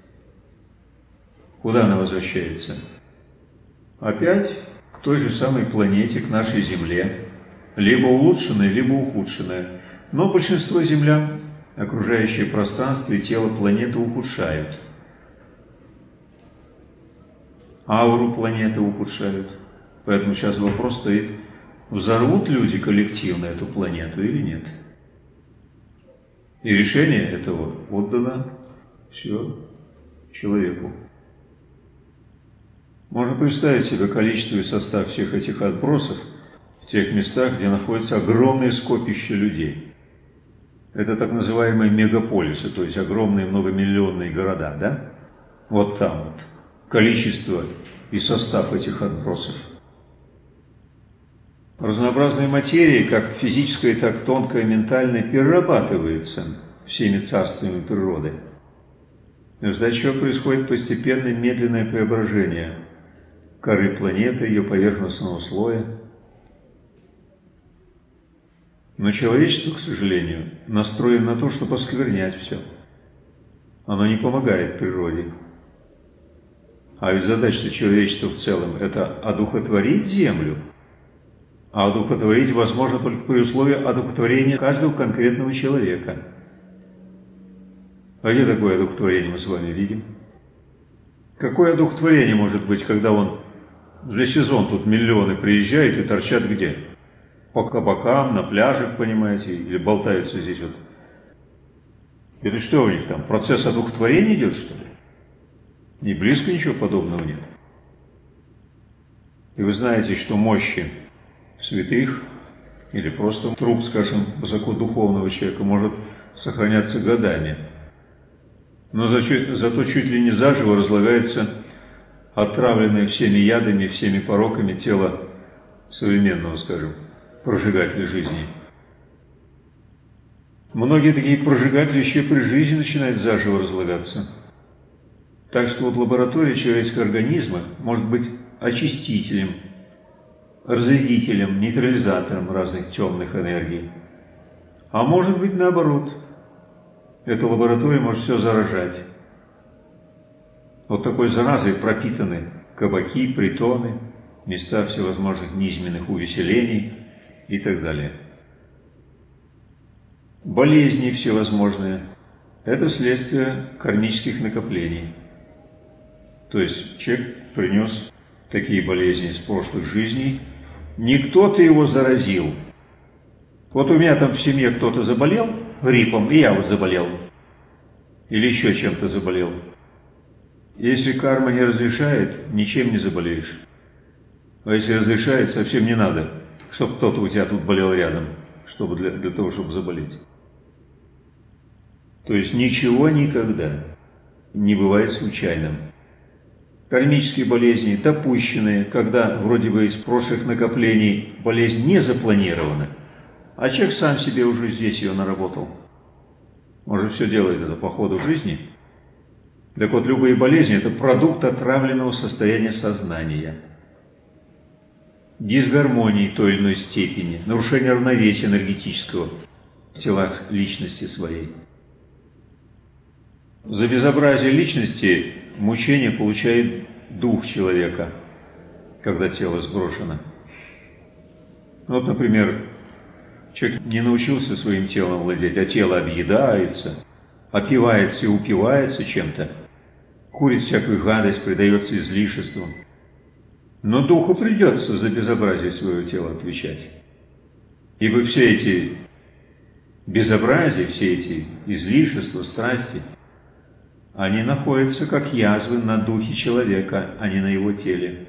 Куда она возвращается? Опять к той же самой планете, к нашей Земле, либо улучшенная, либо ухудшенная. Но большинство землян окружающее пространство и тело планеты ухудшают. Ауру планеты ухудшают. Поэтому сейчас вопрос стоит, взорвут люди коллективно эту планету или нет. И решение этого отдано все человеку. Можно представить себе количество и состав всех этих отбросов в тех местах, где находятся огромные скопища людей. Это так называемые мегаполисы, то есть огромные многомиллионные города, да? Вот там вот количество и состав этих отбросов. Разнообразная материя, как физическая, так тонкая, ментальная, перерабатывается всеми царствами природы. В результате чего происходит постепенное медленное преображение коры планеты, ее поверхностного слоя. Но человечество, к сожалению, настроено на то, чтобы осквернять все. Оно не помогает природе. А ведь задача человечества в целом – это одухотворить землю. А одухотворить возможно только при условии одухотворения каждого конкретного человека. А где такое одухотворение мы с вами видим? Какое одухотворение может быть, когда он для сезон тут миллионы приезжают и торчат где? По кабакам, на пляжах, понимаете, или болтаются здесь вот. Это что у них там, процесс одухотворения идет, что ли? И близко ничего подобного нет. И вы знаете, что мощи святых или просто труп, скажем, высокодуховного человека может сохраняться годами. Но зато, зато чуть ли не заживо разлагается отравленное всеми ядами, всеми пороками тело современного, скажем, прожигателя жизни. Многие такие прожигатели еще при жизни начинают заживо разлагаться. Так что вот лаборатория человеческого организма может быть очистителем, разрядителем, нейтрализатором разных темных энергий. А может быть наоборот. Эта лаборатория может все заражать. Вот такой заразой пропитаны кабаки, притоны, места всевозможных низменных увеселений и так далее. Болезни всевозможные – это следствие кармических накоплений. То есть человек принес такие болезни из прошлых жизней, не кто-то его заразил. Вот у меня там в семье кто-то заболел гриппом, и я вот заболел. Или еще чем-то заболел. Если карма не разрешает, ничем не заболеешь. А если разрешает, совсем не надо, чтобы кто-то у тебя тут болел рядом, чтобы для, для того, чтобы заболеть. То есть ничего никогда не бывает случайным. Кармические болезни допущенные, когда вроде бы из прошлых накоплений болезнь не запланирована, а человек сам себе уже здесь ее наработал. Может, все делает это по ходу жизни. Так вот, любые болезни – это продукт отравленного состояния сознания. Дисгармонии той или иной степени, нарушение равновесия энергетического в телах личности своей. За безобразие личности мучение получает дух человека, когда тело сброшено. Вот, например, человек не научился своим телом владеть, а тело объедается, опивается и упивается чем-то, курит всякую гадость, предается излишествам. Но духу придется за безобразие своего тела отвечать. Ибо все эти безобразия, все эти излишества, страсти, они находятся как язвы на духе человека, а не на его теле.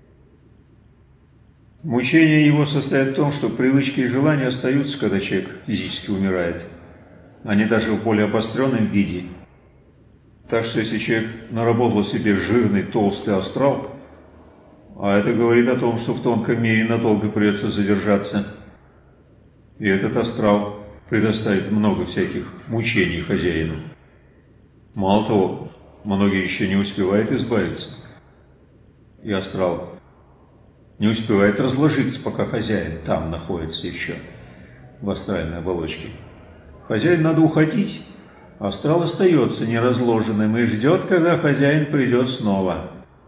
Мучение его состоит в том, что привычки и желания остаются, когда человек физически умирает. Они даже в более обостренном виде. Так что если человек наработал себе жирный, толстый астрал, а это говорит о том, что в тонком мире надолго придется задержаться, и этот астрал предоставит много всяких мучений хозяину. Мало того, многие еще не успевают избавиться, и астрал не успевает разложиться, пока хозяин там находится еще, в астральной оболочке. Хозяин надо уходить, астрал остается неразложенным и ждет, когда хозяин придет снова.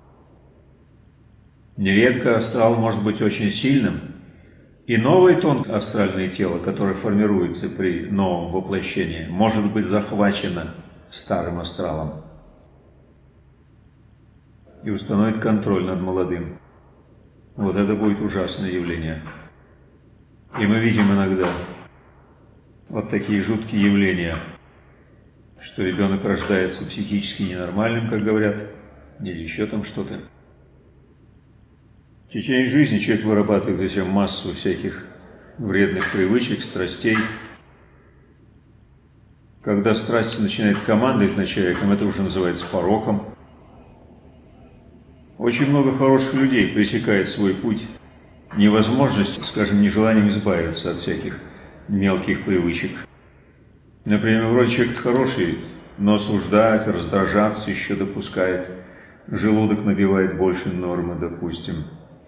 Нередко астрал может быть очень сильным, и новое тонкое астральное тело, которое формируется при новом воплощении, может быть захвачено старым астралом и установит контроль над молодым. Вот это будет ужасное явление. И мы видим иногда вот такие жуткие явления, что ребенок рождается психически ненормальным, как говорят, или еще там что-то. В течение жизни человек вырабатывает в себе массу всяких вредных привычек, страстей. Когда страсти начинают командовать над человеком, это уже называется пороком. Очень много хороших людей пресекает свой путь невозможностью, скажем, нежеланием избавиться от всяких мелких привычек. Например, вроде человек хороший, но осуждать, раздражаться еще допускает, желудок набивает больше нормы, допустим.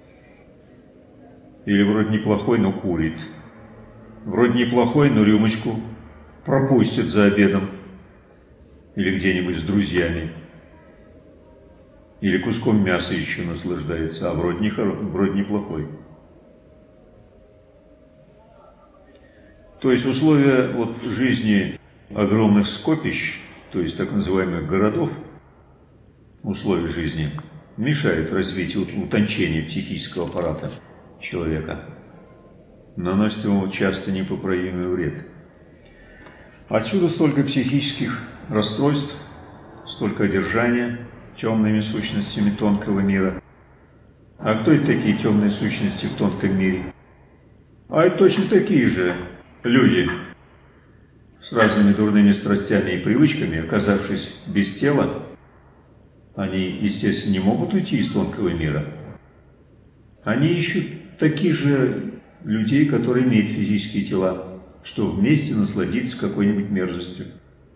Или вроде неплохой, но курит. Вроде неплохой, но рюмочку пропустит за обедом. Или где-нибудь с друзьями. Или куском мяса еще наслаждается, а вроде, не хоро... вроде неплохой. То есть условия вот жизни огромных скопищ, то есть так называемых городов, условия жизни, мешают развитию, утончению психического аппарата человека, наносит ему часто непоправимый вред. Отсюда столько психических расстройств, столько одержания темными сущностями тонкого мира. А кто это такие темные сущности в тонком мире? А это точно такие же люди с разными дурными страстями и привычками, оказавшись без тела, они, естественно, не могут уйти из тонкого мира. Они ищут таких же людей, которые имеют физические тела, чтобы вместе насладиться какой-нибудь мерзостью.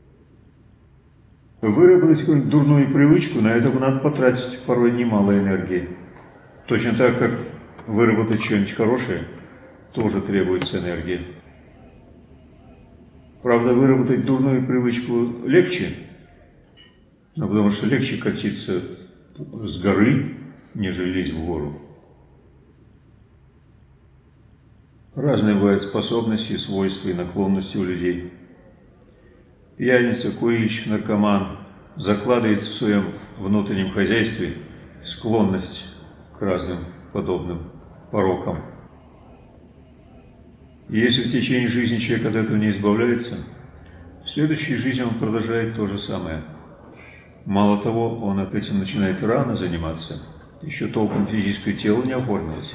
Выработать какую-нибудь дурную привычку, на это надо потратить порой немало энергии. Точно так, как выработать что-нибудь хорошее, тоже требуется энергия. Правда, выработать дурную привычку легче, но потому что легче катиться с горы, нежели лезть в гору. Разные бывают способности, свойства и наклонности у людей. Пьяница, курильщик, наркоман закладывает в своем внутреннем хозяйстве склонность к разным подобным порокам. И если в течение жизни человек от этого не избавляется, в следующей жизни он продолжает то же самое. Мало того, он этим начинает рано заниматься, еще толком физическое тело не оформилось.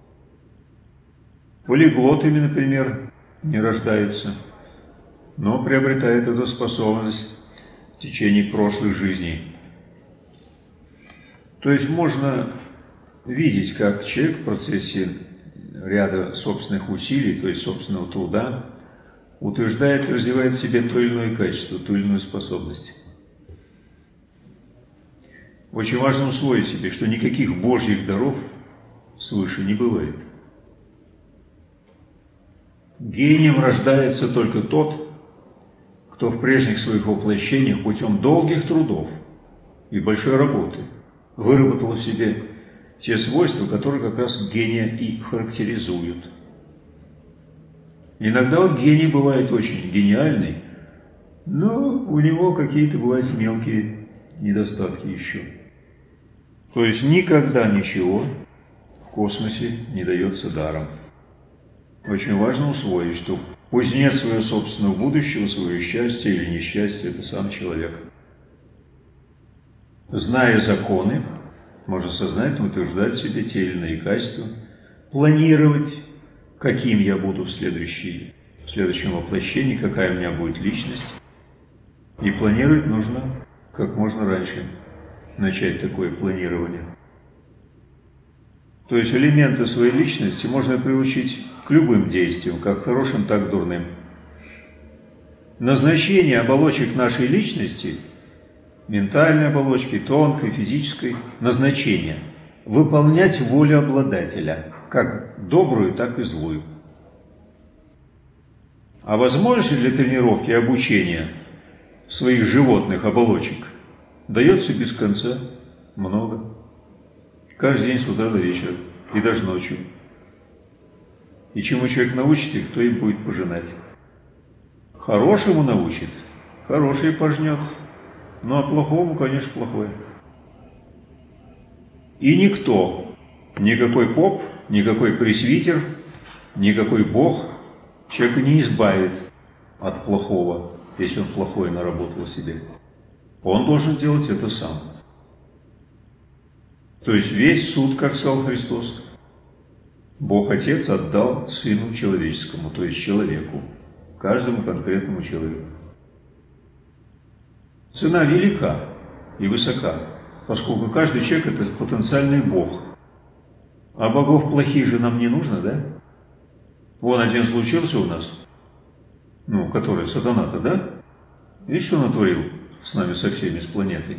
Полиглотами, например, не рождаются, но приобретают эту способность в течение прошлых жизней. То есть можно видеть, как человек в процессе ряда собственных усилий, то есть собственного труда, утверждает и развивает в себе то или иное качество, ту или иную способность. Очень важно усвоить себе, что никаких божьих даров свыше не бывает. Гением рождается только тот, кто в прежних своих воплощениях путем долгих трудов и большой работы выработал в себе те свойства, которые как раз гения и характеризуют. Иногда вот гений бывает очень гениальный, но у него какие-то бывают мелкие недостатки еще. То есть никогда ничего в космосе не дается даром. Очень важно усвоить, что кузнец своего собственного будущего, своего счастья или несчастья – это сам человек. Зная законы, можно сознательно утверждать в себе те или иные качества, планировать, каким я буду в, следующей, в следующем воплощении, какая у меня будет личность. И планировать нужно как можно раньше, начать такое планирование. То есть элементы своей личности можно приучить к любым действиям, как хорошим, так и дурным. Назначение оболочек нашей личности, ментальной оболочки, тонкой, физической, назначение – выполнять волю обладателя, как добрую, так и злую. А возможности для тренировки и обучения своих животных оболочек дается без конца много. Каждый день с утра до вечера, и даже ночью. И чему человек научит их, то и будет пожинать. Хорошему научит, хорошее пожнет, ну а плохому, конечно, плохое. И никто, никакой поп, никакой пресвитер, никакой бог человека не избавит от плохого, если он плохое наработал себе. Он должен делать это сам. То есть весь суд, как сказал Христос, Бог Отец отдал Сыну Человеческому, то есть человеку, каждому конкретному человеку. Цена велика и высока, поскольку каждый человек – это потенциальный Бог. А богов плохих же нам не нужно, да? Вон один случился у нас, ну, который сатана-то, да? Видишь, что он натворил с нами, со всеми, с планетой?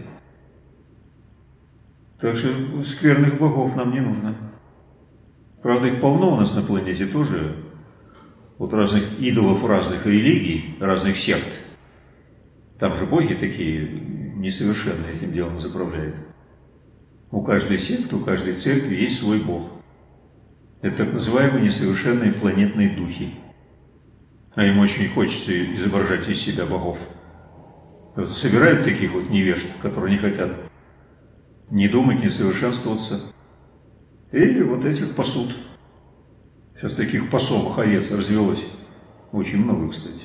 Так что скверных богов нам не нужно. Правда, их полно у нас на планете тоже. Вот разных идолов, разных религий, разных сект. Там же боги такие несовершенные этим делом заправляют. У каждой секты, у каждой церкви есть свой бог. Это так называемые несовершенные планетные духи. А им очень хочется изображать из себя богов. Вот собирают таких вот невежд, которые не хотят не думать, не совершенствоваться. И вот этих пасут. Сейчас таких пасовых овец развелось. Очень много, кстати.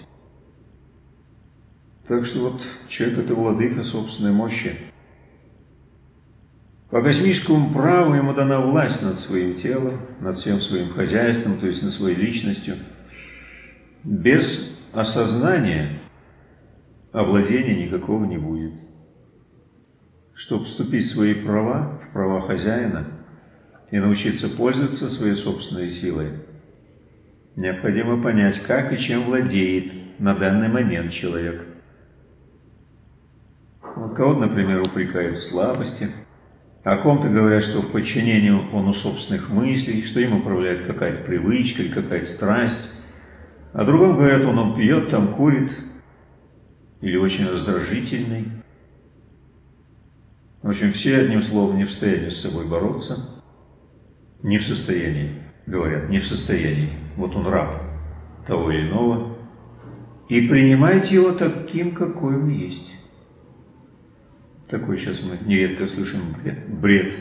Так что вот человек – это владыка собственной мощи. По космическому праву ему дана власть над своим телом, над всем своим хозяйством, то есть над своей личностью. Без осознания овладения никакого не будет. Чтобы вступить в свои права, в права хозяина, и научиться пользоваться своей собственной силой, необходимо понять, как и чем владеет на данный момент человек. Вот кого-то, например, упрекают в слабости, о ком-то говорят, что в подчинении он у собственных мыслей, что им управляет какая-то привычка или какая-то страсть. О другом говорят, он, он пьет, там курит, или очень раздражительный. В общем, все, одним словом, не в состоянии с собой бороться. Не в состоянии, говорят, не в состоянии. Вот он раб того или иного. И принимайте его таким, какой он есть. Такой сейчас мы нередко слышим бред.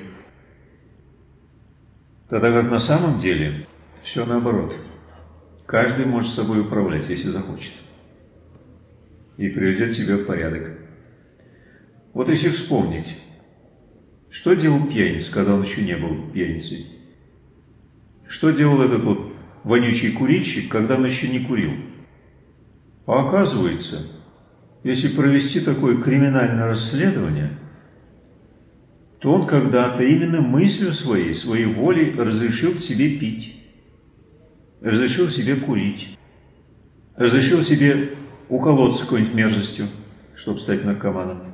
Тогда как на самом деле все наоборот. Каждый может собой управлять, если захочет. И приведет себя в порядок. Вот если вспомнить, что делал пьяница, когда он еще не был пьяницей? Что делал этот вот вонючий курильщик, когда он еще не курил? А оказывается, если провести такое криминальное расследование, то он когда-то именно мыслью своей, своей волей разрешил себе пить, разрешил себе курить, разрешил себе уколоться какой-нибудь мерзостью, чтобы стать наркоманом.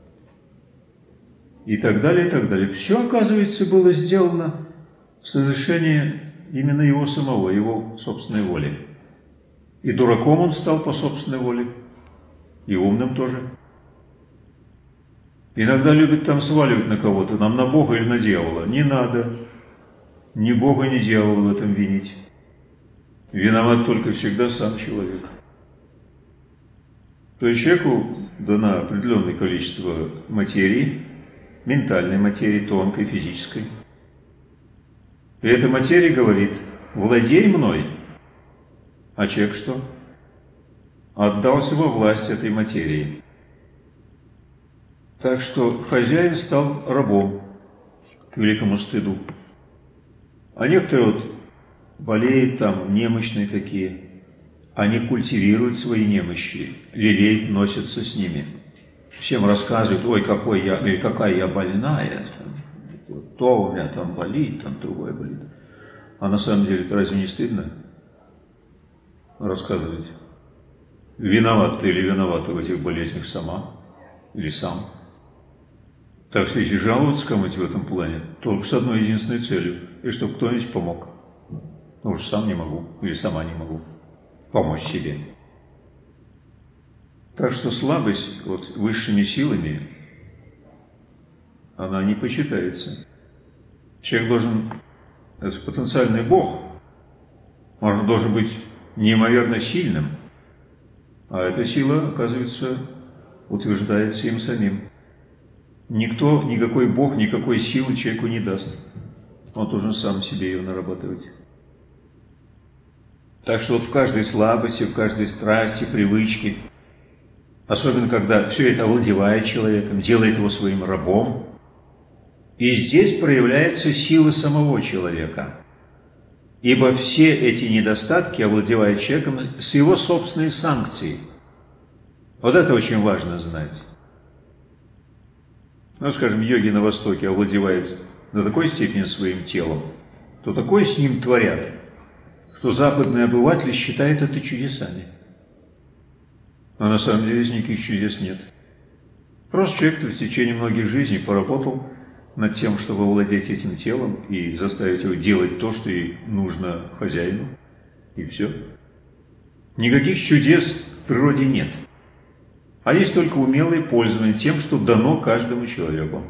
И так далее, и так далее. Все, оказывается, было сделано в совершении именно его самого, его собственной воли. И дураком он стал по собственной воле, и умным тоже. Иногда любят там сваливать на кого-то, нам на Бога или на дьявола. Не надо ни Бога, ни дьявола в этом винить. Виноват только всегда сам человек. То есть человеку дано определенное количество материи, ментальной материи, тонкой, физической. И эта материя говорит: владей мной. А человек что? Отдался во власть этой материи. Так что хозяин стал рабом, к великому стыду. А некоторые вот болеют там, немощные такие, они культивируют свои немощи, лелеют, носятся с ними. Всем рассказывают: ой, какой я, или какая я больная, то у меня там болит, там другое болит. А на самом деле это разве не стыдно рассказывать? Виноват ты или виновата в этих болезнях сама или сам? Так что если жаловаться кому-нибудь в этом плане, только с одной единственной целью, и чтобы кто-нибудь помог. Ну уж сам не могу, или сама не могу помочь себе. Так что слабость вот высшими силами, она не почитается. Человек должен, это потенциальный Бог, он должен быть неимоверно сильным, а эта сила, оказывается, утверждается им самим. Никто, никакой Бог, никакой силы человеку не даст. Он должен сам себе ее нарабатывать. Так что вот в каждой слабости, в каждой страсти, привычке, особенно когда все это овладевает человеком, делает его своим рабом, и здесь проявляется сила самого человека. Ибо все эти недостатки овладевают человеком с его собственной санкцией. Вот это очень важно знать. Ну, скажем, йоги на Востоке овладевают до такой степени своим телом, то такое с ним творят, что западные обыватели считают это чудесами. А на самом деле никаких чудес нет. Просто человек в течение многих жизней поработал над тем, чтобы овладеть этим телом и заставить его делать то, что ей нужно хозяину, и все. Никаких чудес в природе нет. А есть только умелое пользование тем, что дано каждому человеку.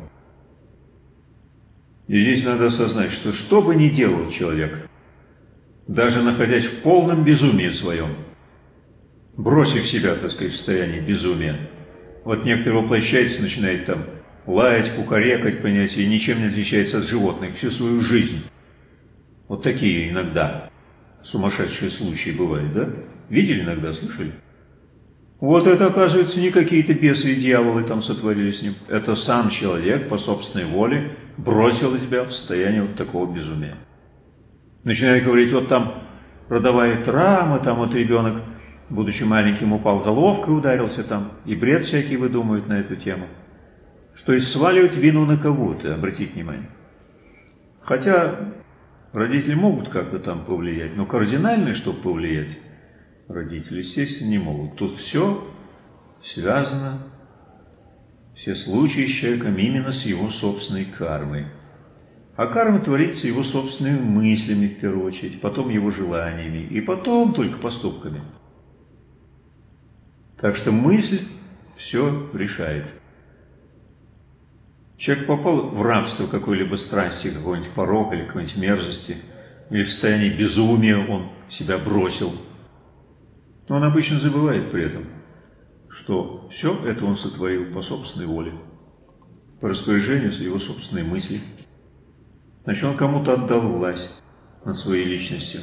И здесь надо осознать, что что бы ни делал человек, даже находясь в полном безумии своем, бросив себя, так сказать, в состояние безумия, вот некоторые воплощаются, начинают там лаять, кукарекать, понимаете, и ничем не отличается от животных всю свою жизнь. Вот такие иногда сумасшедшие случаи бывают, да? Видели иногда, слышали? Вот это, оказывается, не какие-то бесы и дьяволы там сотворили с ним. Это сам человек по собственной воле бросило тебя в состояние вот такого безумия. Начинает говорить, вот там родовая травма, там вот ребенок, будучи маленьким, упал головкой, ударился там, и бред всякий выдумывает на эту тему. Что есть сваливать вину на кого-то, обратите внимание. Хотя родители могут как-то там повлиять, но кардинально, чтобы повлиять, родители, естественно, не могут. Тут все связано, все случаи с человеком именно с его собственной кармой. А карма творится его собственными мыслями, в первую очередь, потом его желаниями, и потом только поступками. Так что мысль все решает. Человек попал в рабство какой-либо страсти, какой-нибудь порок или какой-нибудь мерзости, или в состоянии безумия он себя бросил. Но он обычно забывает при этом, что все это он сотворил по собственной воле, по распоряжению его собственной мысли. Значит, он кому-то отдал власть над своей личностью.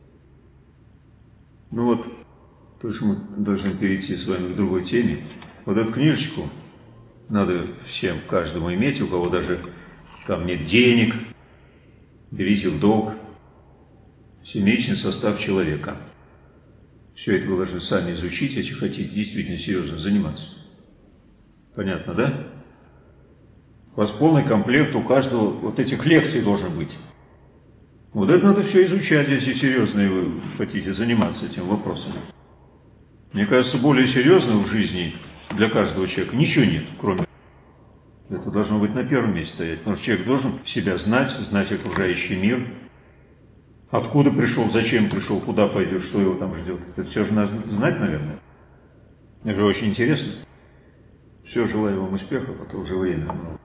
Ну вот, тоже мы должны перейти с вами к другой теме. Вот эту книжечку надо всем, каждому иметь, у кого даже там нет денег, берите в долг. Семейный состав человека. Все это вы должны сами изучить, если хотите действительно серьезно заниматься. Понятно, да? У вас полный комплект у каждого вот этих лекций должен быть. Вот это надо все изучать, если серьезно вы хотите заниматься этим вопросом. Мне кажется, более серьезного в жизни для каждого человека ничего нет, кроме это должно быть на первом месте стоять. Потому что человек должен себя знать, знать окружающий мир, откуда пришел, зачем пришел, куда пойдет, что его там ждет. Это все же надо знать, наверное. Это же очень интересно. Все, желаю вам успехов, а то уже время.